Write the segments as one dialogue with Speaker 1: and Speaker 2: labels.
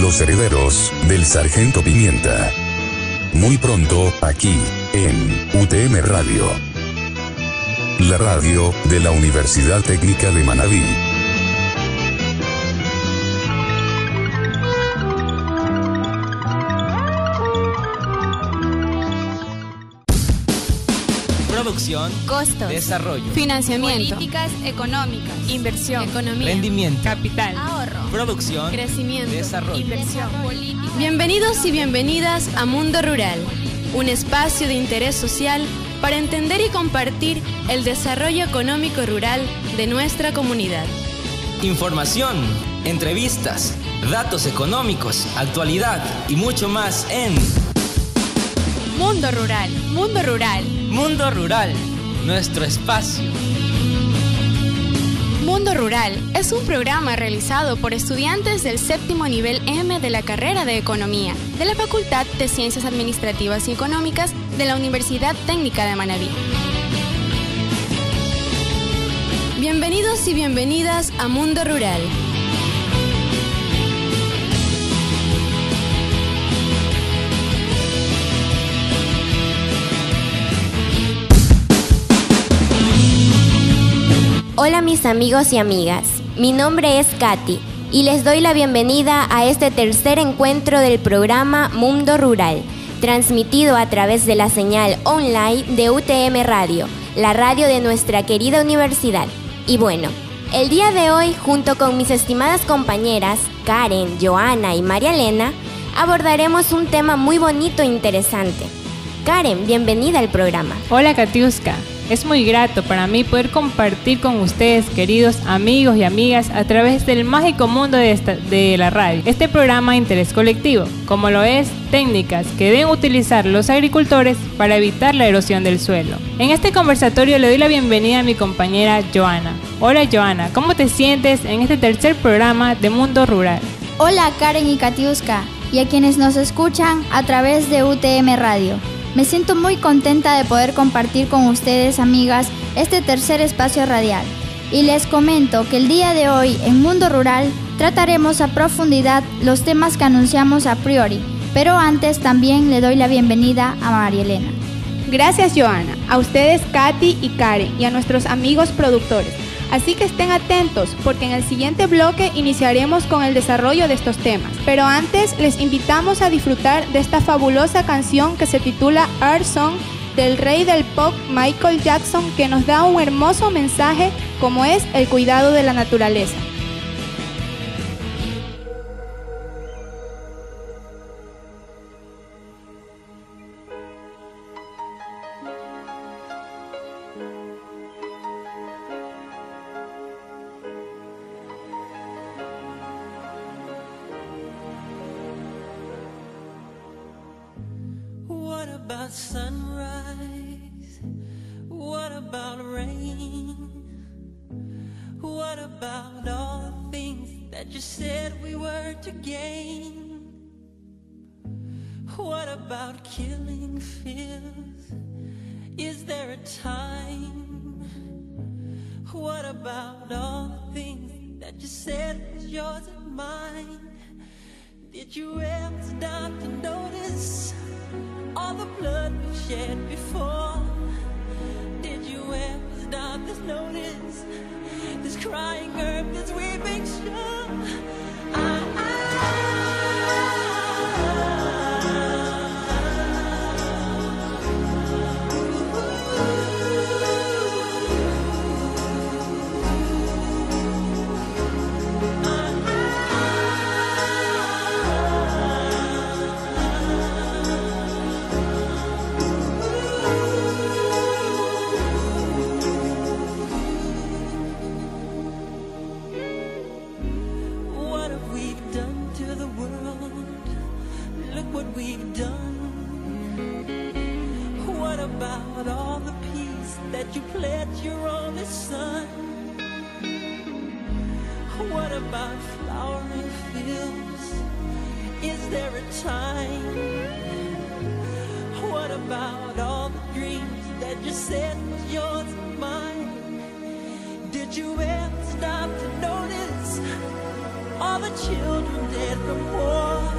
Speaker 1: los herederos del Sargento Pimienta. Muy pronto, aquí, en UTM Radio. La radio de la Universidad Técnica de Manabí.
Speaker 2: Producción,
Speaker 3: costos,
Speaker 2: desarrollo,
Speaker 3: financiamiento,
Speaker 4: políticas económicas,
Speaker 3: inversión,
Speaker 4: economía,
Speaker 2: rendimiento,
Speaker 3: capital,
Speaker 4: ahorro,
Speaker 2: producción,
Speaker 3: crecimiento,
Speaker 2: desarrollo,
Speaker 3: inversión.
Speaker 4: política.
Speaker 3: Bienvenidos y bienvenidas a Mundo Rural, un espacio de interés social para entender y compartir el desarrollo económico rural de nuestra comunidad.
Speaker 2: información, entrevistas, datos económicos, actualidad y mucho más en
Speaker 3: Mundo Rural, Mundo Rural.
Speaker 2: Mundo Rural, nuestro espacio.
Speaker 3: Mundo Rural es un programa realizado por estudiantes del séptimo nivel M de la carrera de Economía de la Facultad de Ciencias Administrativas y Económicas de la Universidad Técnica de Manabí. Bienvenidos y bienvenidas a Mundo Rural.
Speaker 5: Hola mis amigos y amigas, mi nombre es Katy y les doy la bienvenida a este tercer encuentro del programa Mundo Rural, transmitido a través de la señal online de UTM Radio, la radio de nuestra querida universidad. Y bueno, el día de hoy, junto con mis estimadas compañeras Karen, Joana y María Elena, abordaremos un tema muy bonito e interesante. Karen, bienvenida al programa.
Speaker 6: Hola Katiuska, es muy grato para mí poder compartir con ustedes, queridos amigos y amigas, a través del mágico mundo de la radio, este programa de interés colectivo, como lo es técnicas que deben utilizar los agricultores para evitar la erosión del suelo. En este conversatorio le doy la bienvenida a mi compañera Joana. Hola Joana, ¿cómo te sientes en este tercer programa de Mundo Rural?
Speaker 7: Hola Karen y Katiuska, y a quienes nos escuchan a través de UTM Radio. Me siento muy contenta de poder compartir con ustedes, amigas, este tercer espacio radial. Y les comento que el día de hoy, en Mundo Rural, trataremos a profundidad los temas que anunciamos a priori. Pero antes también le doy la bienvenida a María Elena.
Speaker 4: Gracias, Joana, a ustedes, Katy y Karen, y a nuestros amigos productores. Así que estén atentos, porque en el siguiente bloque iniciaremos con el desarrollo de estos temas. Pero antes, les invitamos a disfrutar de esta fabulosa canción que se titula Earth Song, del rey del pop Michael Jackson, que nos da un hermoso mensaje como es el cuidado de la naturaleza.
Speaker 8: What about sunrise? What about rain? What about all the things that you said we were to gain? What about killing fears? Is there a time? What about all the things that you said was yours and mine? Did you ever stop to notice all the blood we've shed before? Did you ever stop to notice this crying earth, this weeping shore? That you pledged your only son. What about flowering fields? Is there a time? What about all the dreams that you said was yours and mine? Did you ever stop to notice all the children dead from war?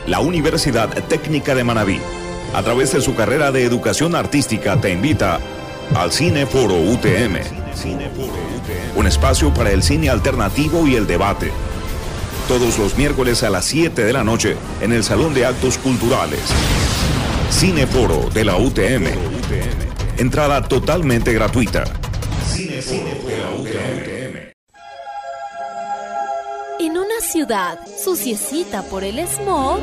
Speaker 9: La Universidad Técnica de Manabí, a través de su carrera de educación artística, te invita al Cineforo UTM. Un espacio para el cine alternativo y el debate. Todos los miércoles a las 7 de la noche en el Salón de Actos Culturales. Cineforo de la UTM. Entrada totalmente gratuita. Cineforo de la UTM.
Speaker 10: En una ciudad suciecita por el smog.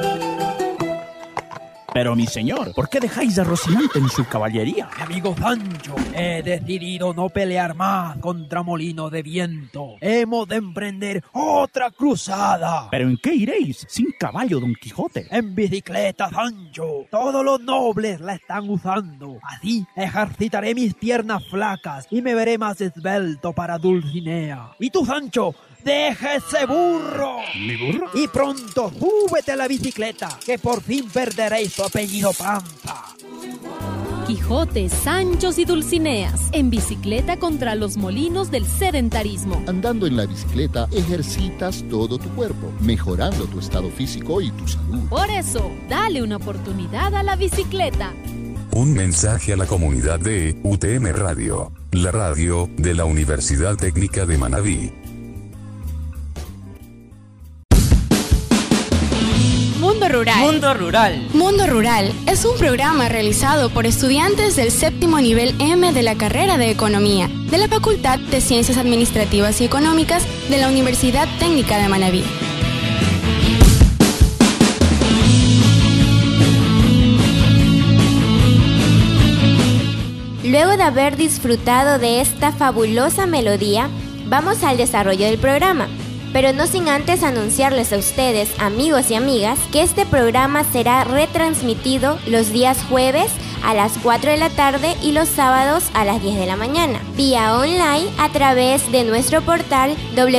Speaker 11: Pero mi señor, ¿por qué dejáis a Rocinante en su caballería?
Speaker 12: Amigo Sancho, he decidido no pelear más contra Molino de Viento. Hemos de emprender otra cruzada.
Speaker 11: ¿Pero en qué iréis sin caballo, Don Quijote?
Speaker 12: En bicicleta, Sancho. Todos los nobles la están usando. Así ejercitaré mis piernas flacas y me veré más esbelto para Dulcinea. ¿Y tú, Sancho? ¡Deja ese burro!
Speaker 11: ¿Mi burro?
Speaker 12: Y pronto súbete a la bicicleta, que por fin perderéis tu apellido Panza.
Speaker 10: Quijote, Sanchos y Dulcineas, en bicicleta contra los molinos del sedentarismo.
Speaker 13: Andando en la bicicleta, ejercitas todo tu cuerpo, mejorando tu estado físico y tu salud.
Speaker 10: Por eso, dale una oportunidad a la bicicleta.
Speaker 1: Un mensaje a la comunidad de UTM Radio, la radio de la Universidad Técnica de Manabí.
Speaker 3: Mundo Rural.
Speaker 2: Mundo Rural.
Speaker 3: Mundo Rural es un programa realizado por estudiantes del séptimo nivel M de la carrera de Economía, de la Facultad de Ciencias Administrativas y Económicas de la Universidad Técnica de Manabí.
Speaker 5: Luego de haber disfrutado de esta fabulosa melodía, vamos al desarrollo del programa. Pero no sin antes anunciarles a ustedes, amigos y amigas, que este programa será retransmitido los días jueves a las 4 de la tarde y los sábados a las 10 de la mañana, vía online a través de nuestro portal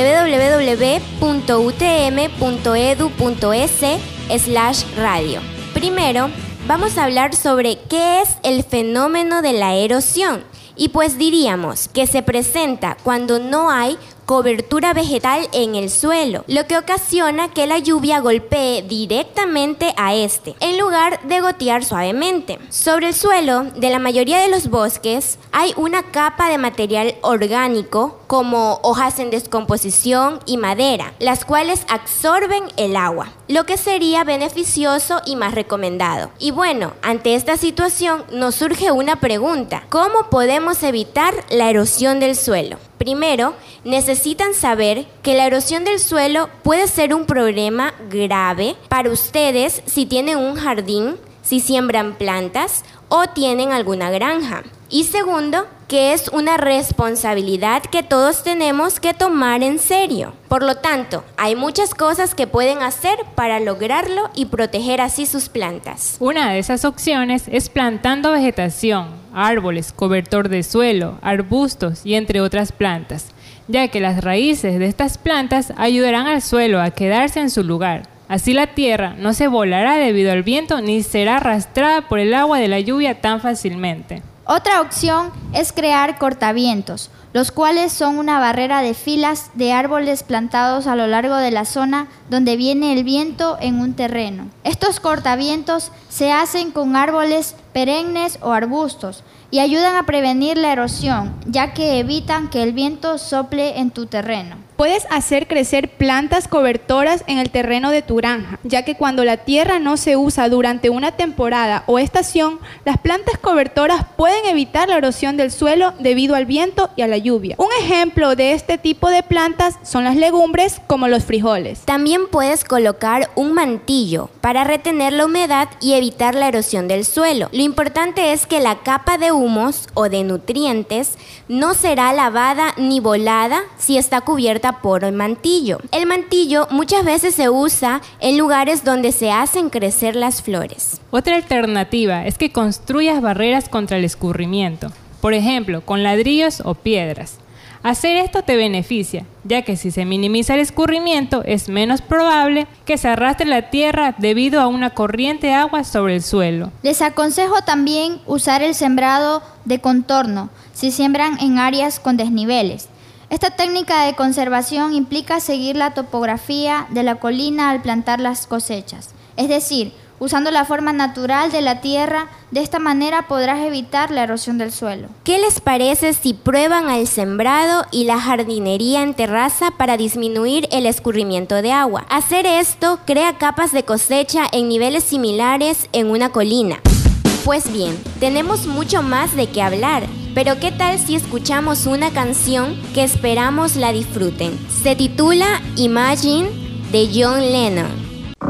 Speaker 5: www.utm.edu.es/radio. Primero, vamos a hablar sobre qué es el fenómeno de la erosión. Y pues diríamos que se presenta cuando no hay cobertura vegetal en el suelo, lo que ocasiona que la lluvia golpee directamente a este, en lugar de gotear suavemente. Sobre el suelo de la mayoría de los bosques hay una capa de material orgánico, como hojas en descomposición y madera, las cuales absorben el agua, lo que sería beneficioso y más recomendado. Y bueno, ante esta situación nos surge una pregunta: ¿cómo podemos evitar la erosión del suelo? Primero, necesitan saber que la erosión del suelo puede ser un problema grave para ustedes si tienen un jardín, si siembran plantas o tienen alguna granja. Y segundo, que es una responsabilidad que todos tenemos que tomar en serio. Por lo tanto, hay muchas cosas que pueden hacer para lograrlo y proteger así sus plantas.
Speaker 6: Una de esas opciones es plantando vegetación, árboles, cobertor de suelo, arbustos y entre otras plantas, ya que las raíces de estas plantas ayudarán al suelo a quedarse en su lugar. Así la tierra no se volará debido al viento ni será arrastrada por el agua de la lluvia tan fácilmente.
Speaker 7: Otra opción es crear cortavientos, los cuales son una barrera de filas de árboles plantados a lo largo de la zona donde viene el viento en un terreno. Estos cortavientos se hacen con árboles perennes o arbustos y ayudan a prevenir la erosión, ya que evitan que el viento sople en tu terreno.
Speaker 4: Puedes hacer crecer plantas cobertoras en el terreno de tu granja, ya que cuando la tierra no se usa durante una temporada o estación, las plantas cobertoras pueden evitar la erosión del suelo debido al viento y a la lluvia. Un ejemplo de este tipo de plantas son las legumbres como los frijoles.
Speaker 5: También puedes colocar un mantillo para retener la humedad y evitar la erosión del suelo. Lo importante es que la capa de humos o de nutrientes no será lavada ni volada si está cubierta por el mantillo. El mantillo muchas veces se usa en lugares donde se hacen crecer las flores.
Speaker 6: Otra alternativa es que construyas barreras contra el escurrimiento, por ejemplo, con ladrillos o piedras. Hacer esto te beneficia, ya que si se minimiza el escurrimiento, es menos probable que se arrastre la tierra debido a una corriente de agua sobre el suelo.
Speaker 7: Les aconsejo también usar el sembrado de contorno si siembran en áreas con desniveles. Esta técnica de conservación implica seguir la topografía de la colina al plantar las cosechas. es decir, usando la forma natural de la tierra. De esta manera podrás evitar la erosión del suelo.
Speaker 5: ¿Qué les parece si prueban el sembrado y la jardinería en terraza para disminuir el escurrimiento de agua? Hacer esto crea capas de cosecha en niveles similares en una colina. Pues bien, tenemos mucho más de qué hablar, pero ¿qué tal si escuchamos una canción que esperamos la disfruten? Se titula Imagine de John Lennon.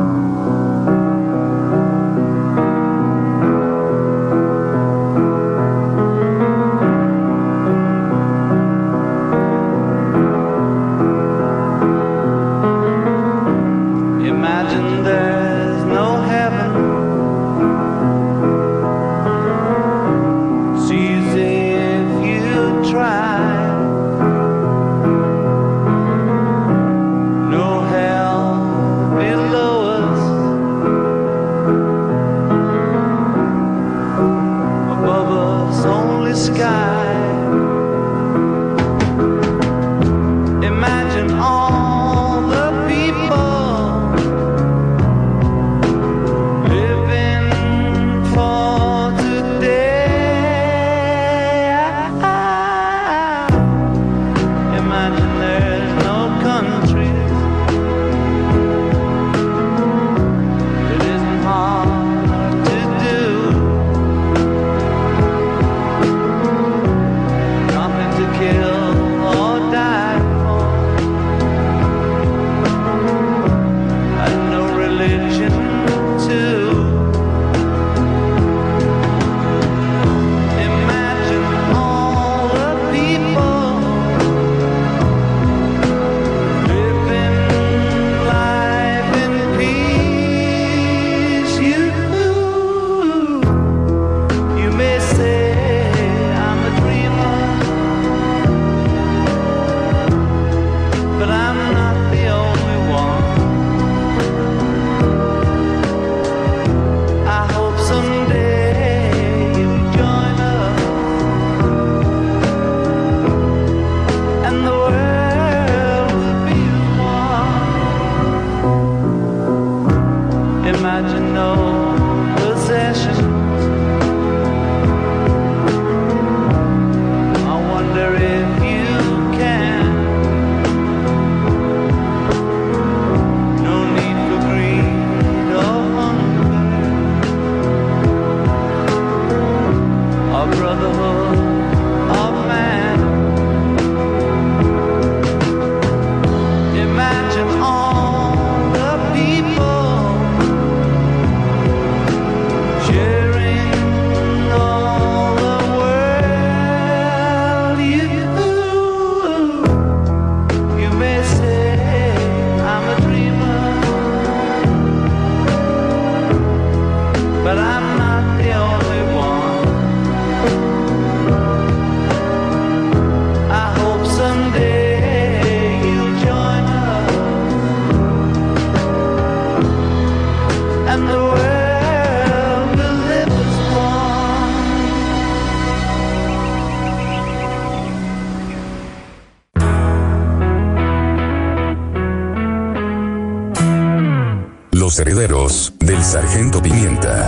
Speaker 1: Los herederos del Sargento Pimienta.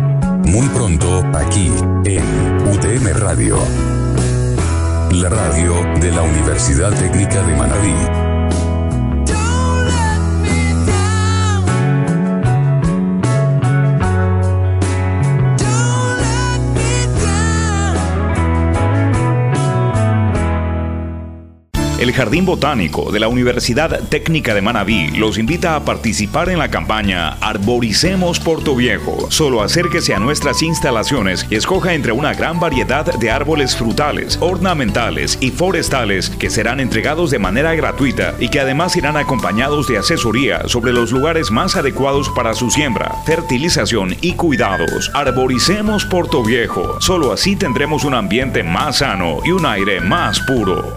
Speaker 1: Muy pronto, aquí, en UTM Radio. La radio de la Universidad Técnica de Manabí.
Speaker 9: El Jardín Botánico de la Universidad Técnica de Manabí los invita a participar en la campaña Arboricemos Portoviejo. Solo acérquese a nuestras instalaciones y escoja entre una gran variedad de árboles frutales, ornamentales y forestales que serán entregados de manera gratuita y que además irán acompañados de asesoría sobre los lugares más adecuados para su siembra, fertilización y cuidados. Arboricemos Portoviejo. Solo así tendremos un ambiente más sano y un aire más puro.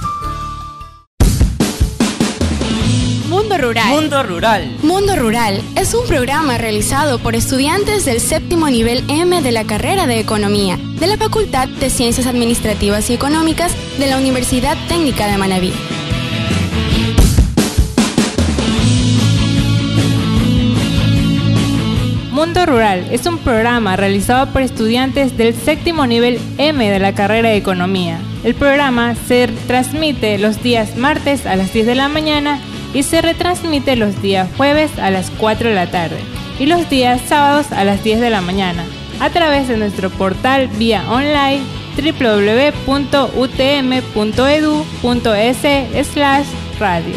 Speaker 3: Mundo Rural.
Speaker 2: Mundo Rural.
Speaker 3: Mundo Rural es un programa realizado por estudiantes del séptimo nivel M de la carrera de Economía de la Facultad de Ciencias Administrativas y Económicas de la Universidad Técnica de Manabí.
Speaker 6: Mundo Rural es un programa realizado por estudiantes del séptimo nivel M de la carrera de Economía. El programa se transmite los días martes a las 10 de la mañana y se retransmite los días jueves a las 4 de la tarde y los días sábados a las 10 de la mañana a través de nuestro portal vía online www.utm.edu.es/radio.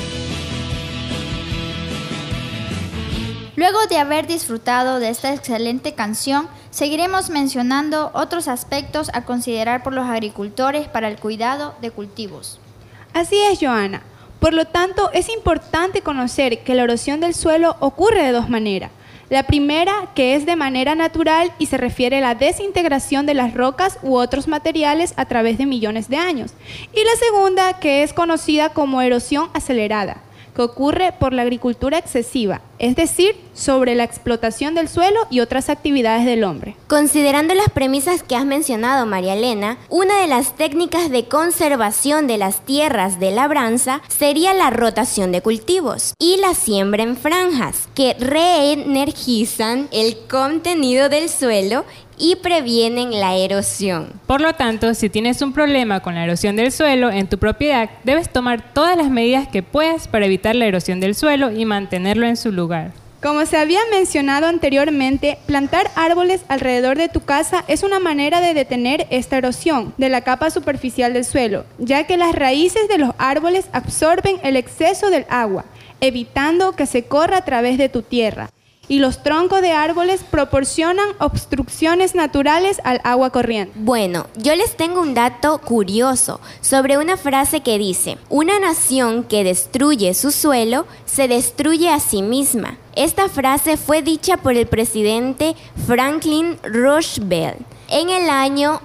Speaker 7: Luego de haber disfrutado de esta excelente canción, seguiremos mencionando otros aspectos a considerar por los agricultores para el cuidado de cultivos.
Speaker 4: Así es, Joana. Por lo tanto, es importante conocer que la erosión del suelo ocurre de dos maneras. La primera, que es de manera natural y se refiere a la desintegración de las rocas u otros materiales a través de millones de años. Y la segunda, que es conocida como erosión acelerada, que ocurre por la agricultura excesiva, es decir, sobre la explotación del suelo y otras actividades del hombre.
Speaker 5: Considerando las premisas que has mencionado, María Elena, una de las técnicas de conservación de las tierras de labranza sería la rotación de cultivos y la siembra en franjas, que reenergizan el contenido del suelo y previenen la erosión.
Speaker 6: Por lo tanto, si tienes un problema con la erosión del suelo en tu propiedad, debes tomar todas las medidas que puedas para evitar la erosión del suelo y mantenerlo en su lugar.
Speaker 4: Como se había mencionado anteriormente, plantar árboles alrededor de tu casa es una manera de detener esta erosión de la capa superficial del suelo, ya que las raíces de los árboles absorben el exceso del agua, evitando que se corra a través de tu tierra. Y los troncos de árboles proporcionan obstrucciones naturales al agua corriente.
Speaker 5: Bueno, yo les tengo un dato curioso sobre una frase que dice: una nación que destruye su suelo se destruye a sí misma. Esta frase fue dicha por el presidente Franklin Roosevelt en el año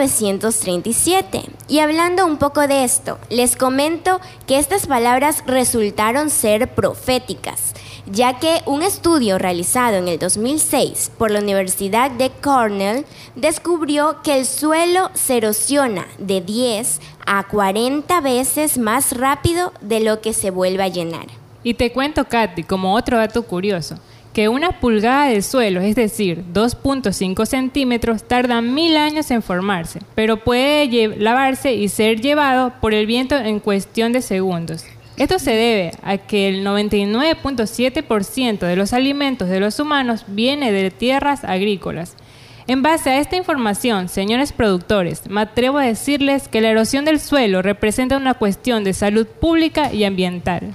Speaker 5: 1937. Y hablando un poco de esto, les comento que estas palabras resultaron ser proféticas, ya que un estudio realizado en el 2006 por la Universidad de Cornell descubrió que el suelo se erosiona de 10 a 40 veces más rápido de lo que se vuelve a llenar.
Speaker 6: Y te cuento, Katy, como otro dato curioso, que una pulgada de suelo, es decir, 2.5 centímetros, tarda 1000 años en formarse, pero puede lavarse y ser llevado por el viento en cuestión de segundos. Esto se debe a que el 99.7% de los alimentos de los humanos viene de tierras agrícolas. En base a esta información, señores productores, me atrevo a decirles que la erosión del suelo representa una cuestión de salud pública y ambiental.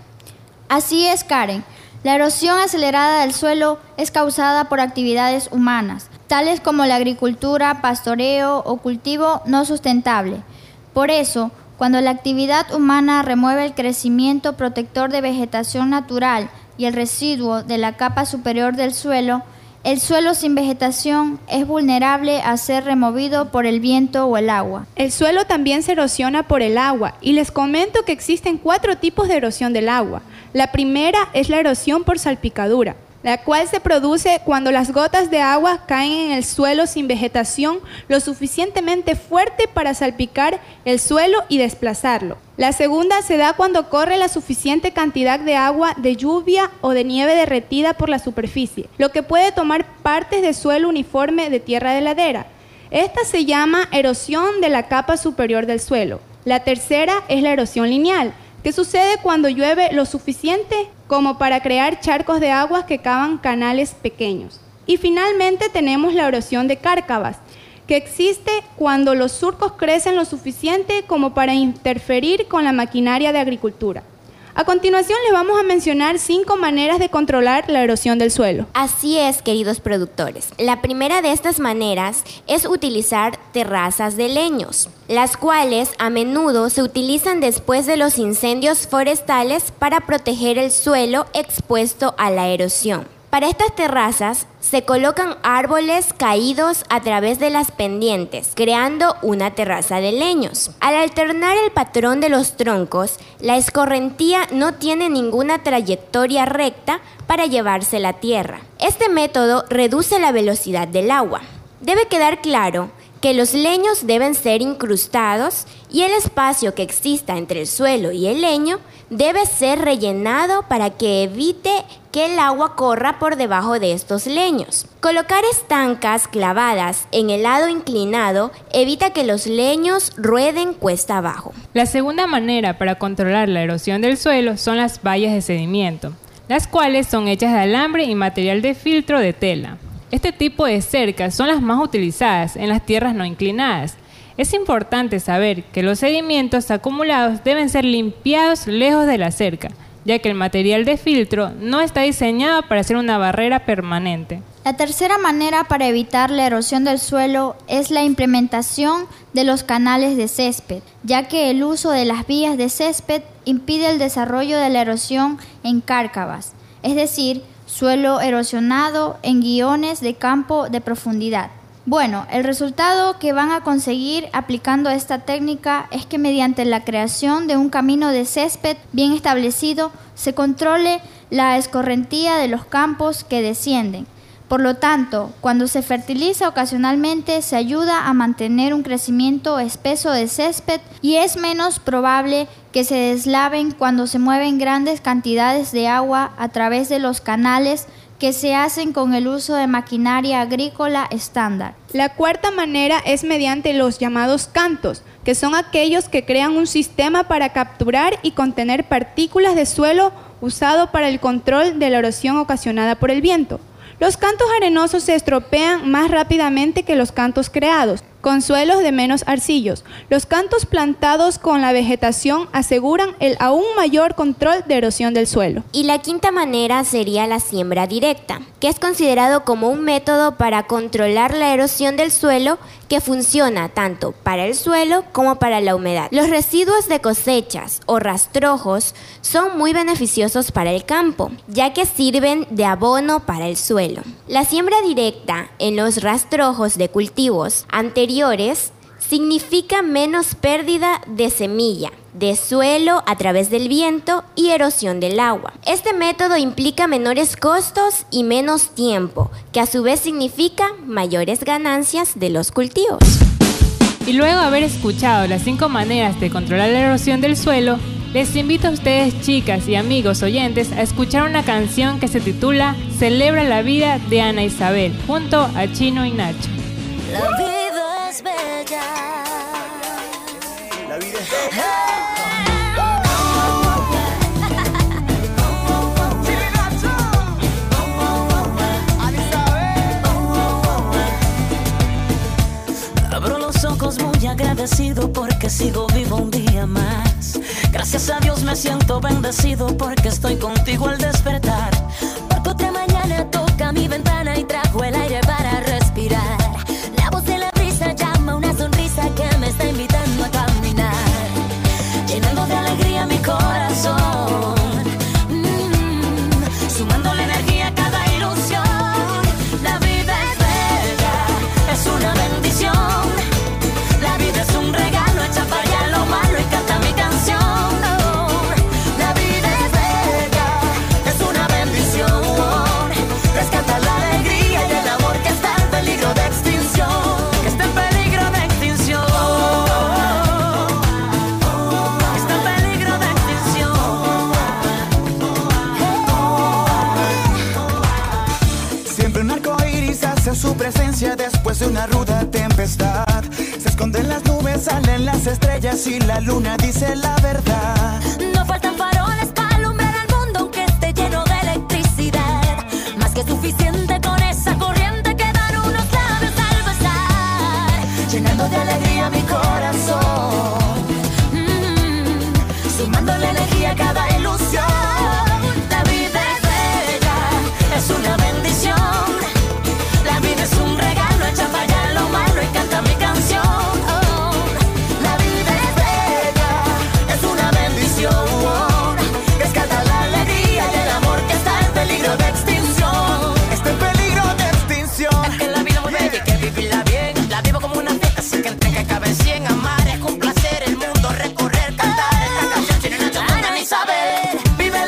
Speaker 7: Así es, Karen. La erosión acelerada del suelo es causada por actividades humanas, tales como la agricultura, pastoreo o cultivo no sustentable. Por eso, cuando la actividad humana remueve el crecimiento protector de vegetación natural y el residuo de la capa superior del suelo, el suelo sin vegetación es vulnerable a ser removido por el viento o el agua.
Speaker 4: El suelo también se erosiona por el agua y les comento que existen 4 tipos de erosión del agua. La primera es la erosión por salpicadura, la cual se produce cuando las gotas de agua caen en el suelo sin vegetación lo suficientemente fuerte para salpicar el suelo y desplazarlo. La segunda se da cuando corre la suficiente cantidad de agua de lluvia o de nieve derretida por la superficie, lo que puede tomar partes de suelo uniforme de tierra de ladera. Esta se llama erosión de la capa superior del suelo. La tercera es la erosión lineal, que sucede cuando llueve lo suficiente como para crear charcos de aguas que cavan canales pequeños. Y finalmente tenemos la erosión de cárcavas, que existe cuando los surcos crecen lo suficiente como para interferir con la maquinaria de agricultura. A continuación les vamos a mencionar 5 maneras de controlar la erosión del suelo.
Speaker 5: Así es, queridos productores. La primera de estas maneras es utilizar terrazas de leños, las cuales a menudo se utilizan después de los incendios forestales para proteger el suelo expuesto a la erosión. Para estas terrazas se colocan árboles caídos a través de las pendientes, creando una terraza de leños. Al alternar el patrón de los troncos, la escorrentía no tiene ninguna trayectoria recta para llevarse la tierra. Este método reduce la velocidad del agua. Debe quedar claro que que los leños deben ser incrustados y el espacio que exista entre el suelo y el leño debe ser rellenado para que evite que el agua corra por debajo de estos leños. Colocar estancas clavadas en el lado inclinado evita que los leños rueden cuesta abajo.
Speaker 6: La segunda manera para controlar la erosión del suelo son las vallas de sedimento, las cuales son hechas de alambre y material de filtro de tela. Este tipo de cercas son las más utilizadas en las tierras no inclinadas. Es importante saber que los sedimentos acumulados deben ser limpiados lejos de la cerca, ya que el material de filtro no está diseñado para ser una barrera permanente.
Speaker 7: La tercera manera para evitar la erosión del suelo es la implementación de los canales de césped, ya que el uso de las vías de césped impide el desarrollo de la erosión en cárcavas, es decir, suelo erosionado en guiones de campo de profundidad. Bueno, el resultado que van a conseguir aplicando esta técnica es que mediante la creación de un camino de césped bien establecido se controle la escorrentía de los campos que descienden. Por lo tanto, cuando se fertiliza ocasionalmente se ayuda a mantener un crecimiento espeso de césped y es menos probable que se deslaven cuando se mueven grandes cantidades de agua a través de los canales que se hacen con el uso de maquinaria agrícola estándar.
Speaker 4: La cuarta manera es mediante los llamados cantos, que son aquellos que crean un sistema para capturar y contener partículas de suelo usado para el control de la erosión ocasionada por el viento. Los cantos arenosos se estropean más rápidamente que los cantos creados, con suelos de menos arcillos. Los cantos plantados con la vegetación aseguran el aún mayor control de erosión del suelo.
Speaker 5: Y la quinta manera sería la siembra directa, que es considerado como un método para controlar la erosión del suelo que funciona tanto para el suelo como para la humedad. Los residuos de cosechas o rastrojos son muy beneficiosos para el campo, ya que sirven de abono para el suelo. La siembra directa en los rastrojos de cultivos anteriores significa menos pérdida de semilla, de suelo a través del viento y erosión del agua. Este método implica menores costos y menos tiempo, que a su vez significa mayores ganancias de los cultivos.
Speaker 6: Y luego de haber escuchado las 5 maneras de controlar la erosión del suelo, les invito a ustedes, chicas y amigos oyentes, a escuchar una canción que se titula Celebra la vida de Ana Isabel, junto a Chino y Nacho.
Speaker 8: La vida es bella. La vida es bella. Abro los ojos muy agradecido porque sigo vivo un día más. Gracias a Dios me siento bendecido porque estoy contigo al despertar. Porque otra mañana toca mi ventana y trajo el aire para respirar. La voz de la brisa llama una sonrisa que me está invitando a caminar, llenando de alegría mi corazón, sumándole energía a cada ilusión. La vida es bella, es una bendición. La vida es un regalo, echa para allá lo malo y canta mi canción. La vida es bella, es una bendición. Rescata la alegría y el amor que está en peligro de extinción. Que está en peligro de extinción. Está en peligro de extinción.
Speaker 14: Siempre un arco iris hace su presencia después de una ruda tempestad. Se esconden las nubes, salen las estrellas y la luna dice la verdad.
Speaker 8: No faltan faroles para alumbrar al mundo aunque esté lleno de electricidad. Más que suficiente con esa corriente que dan unos labios al besar, llenando de alegría mi corazón, sumándole energía a cada ilusión. La vida es bella, es una bendición. La vida es un regalo, echa para allá lo malo y canta mi canción. La vida es bella, es una bendición. Rescata la alegría y el amor que está en peligro de extinción.
Speaker 14: Está en peligro de extinción.
Speaker 8: Es que la vida es muy bella y hay que vivirla bien. La vivo como una fiesta, así que entre que cabe 100. Amar es complacer el mundo, recorrer, cantar esta canción. Chino y Nacho, Ana Isabel. Vive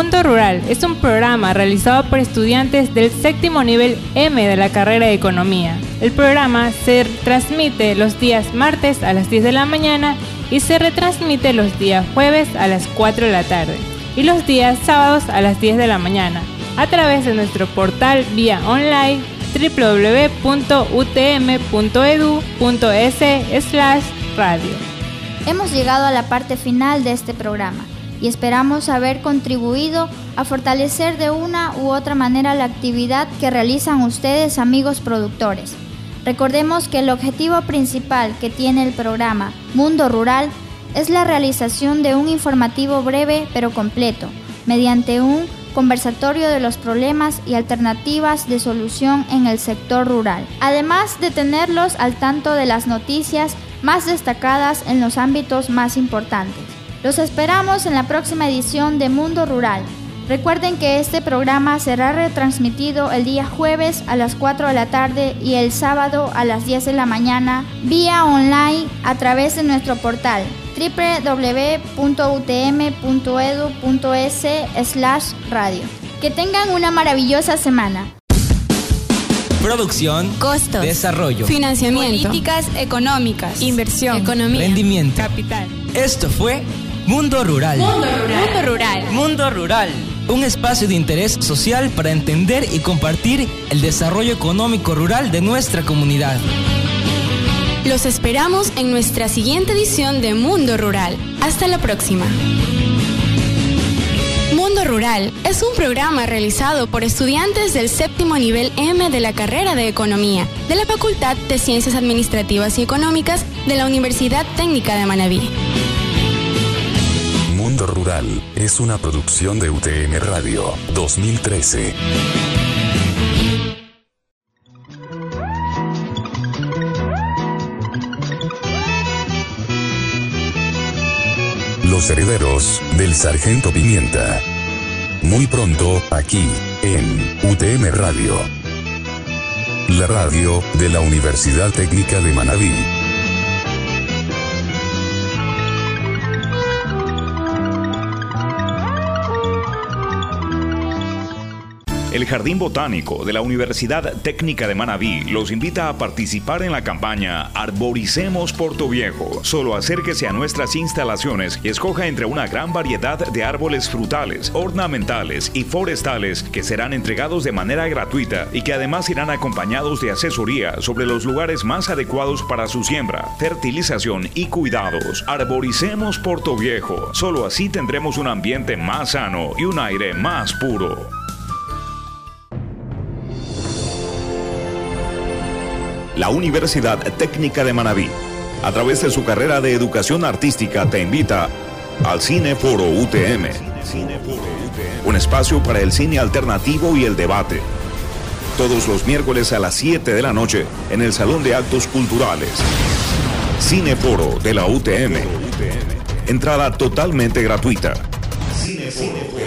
Speaker 6: Mundo Rural es un programa realizado por estudiantes del séptimo nivel M de la carrera de Economía. El programa se transmite los días martes a las 10 de la mañana y se retransmite los días jueves a las 4 de la tarde y los días sábados a las 10 de la mañana a través de nuestro portal vía online www.utm.edu.es/radio.
Speaker 7: Hemos llegado a la parte final de este programa y esperamos haber contribuido a fortalecer de una u otra manera la actividad que realizan ustedes, amigos productores. Recordemos que el objetivo principal que tiene el programa Mundo Rural es la realización de un informativo breve pero completo, mediante un conversatorio de los problemas y alternativas de solución en el sector rural, además de tenerlos al tanto de las noticias más destacadas en los ámbitos más importantes. Los esperamos en la próxima edición de Mundo Rural. Recuerden que este programa será retransmitido el día jueves a las 4 de la tarde y el sábado a las 10 de la mañana vía online a través de nuestro portal www.utm.edu.es/radio. Que tengan una maravillosa semana.
Speaker 2: Producción,
Speaker 3: costos,
Speaker 2: desarrollo,
Speaker 3: financiamiento,
Speaker 4: políticas económicas,
Speaker 3: inversión,
Speaker 4: economía,
Speaker 2: rendimiento,
Speaker 6: Capital.
Speaker 2: Esto fue Mundo Rural.
Speaker 3: Mundo Rural.
Speaker 2: Mundo Rural, un espacio de interés social para entender y compartir el desarrollo económico rural de nuestra comunidad.
Speaker 3: Los esperamos en nuestra siguiente edición de Mundo Rural. Hasta la próxima. Mundo Rural es un programa realizado por estudiantes del séptimo nivel M de la carrera de Economía de la Facultad de Ciencias Administrativas y Económicas de la Universidad Técnica de Manabí.
Speaker 1: Mundo Rural es una producción de UTM Radio 2013. Los herederos del Sargento Pimienta. Muy pronto, aquí, en UTM Radio. La radio de la Universidad Técnica de Manabí.
Speaker 9: El Jardín Botánico de la Universidad Técnica de Manabí los invita a participar en la campaña Arboricemos Portoviejo. Solo acérquese a nuestras instalaciones y escoja entre una gran variedad de árboles frutales, ornamentales y forestales que serán entregados de manera gratuita y que además irán acompañados de asesoría sobre los lugares más adecuados para su siembra, fertilización y cuidados. Arboricemos Portoviejo. Solo así tendremos un ambiente más sano y un aire más puro. La Universidad Técnica de Manabí, a través de su carrera de educación artística, te invita al Cineforo UTM. Un espacio para el cine alternativo y el debate. Todos los miércoles a las 7 de la noche en el Salón de Actos Culturales. Cineforo de la UTM. Entrada totalmente gratuita. Cineforo.